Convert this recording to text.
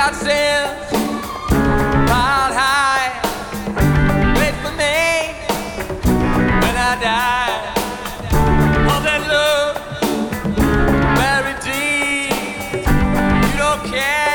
God sends piled high. Wait for me when I die. All that love buried deep. You don't care.